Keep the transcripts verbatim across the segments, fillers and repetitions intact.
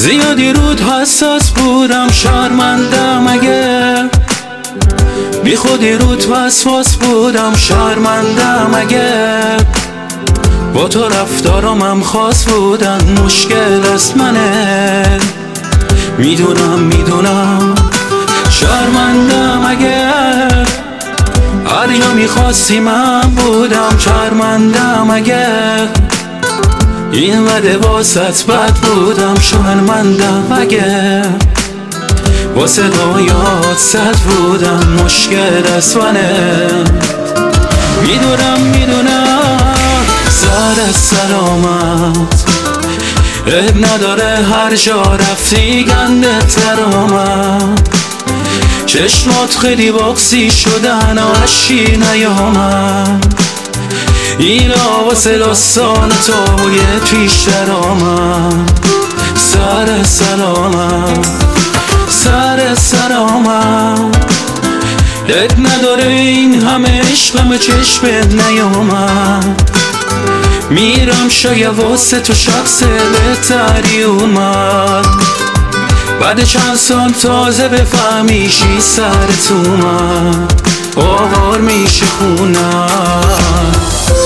زیادی رود حساس بودم، شرمندم اگه بی خودی رود وسواس بودم، شرمندم اگه با تو رفتارامم خاص بودن. مشکل از منه، میدونم میدونم، شرمندم اگه هریا میخواستی من بودم، شرمندم اگه این وده واسط بد بودم، شرمندم اگه واسه دایات صد بودم. مشکل از منه، میدونم میدونم، سر از سلامت عیب نداره، هر جا رفتی گنده تر آمد. چشمات خیلی باکسی شدن و اشکی نیامد، اینا واسه داستان تو یه پیشتر آمد. سر سلامت، سر سلامت، عیب نداره این همه عشقم چشمت نیامد. میرم شاید واسه تو شخص بهتری اومد، بعد چند سال تازه بفهمیشی سرت اومد، آوار میشه خونم.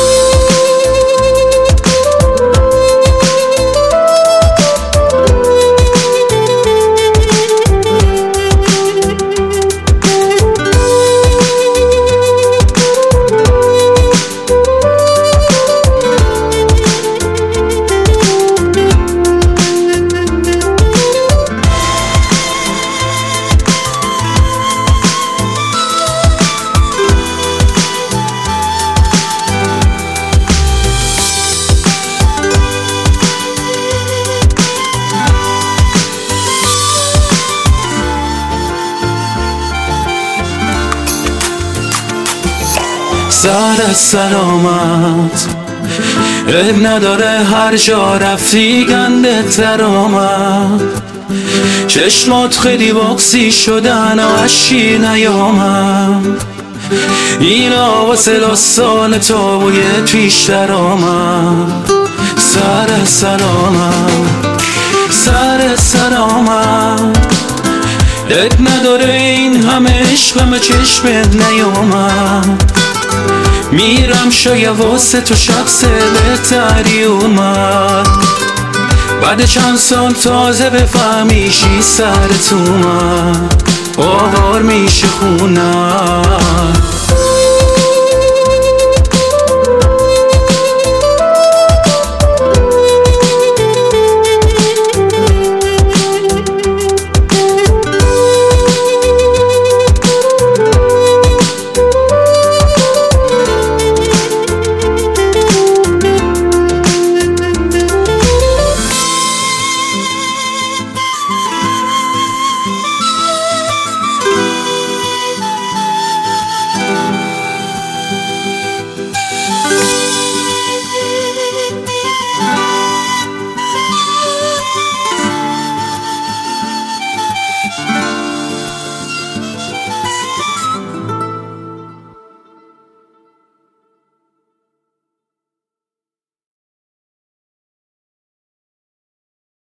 سر سلامت، عیب نداره، هر جا رفتی گنده تر آمد. چشمات خیلی باکسی شدن و اشکی نیامد، اینا واسه داستان تو و یه پیشتر آمد. سر سلامت، سر سلامت، عیب نداره این همه عشقم چشمت نیامد. میرم شاید واسه تو شخص بهتری اومد، بعد چند سال تازه بفهمیشی سرت اومد، آوار میشه خونم.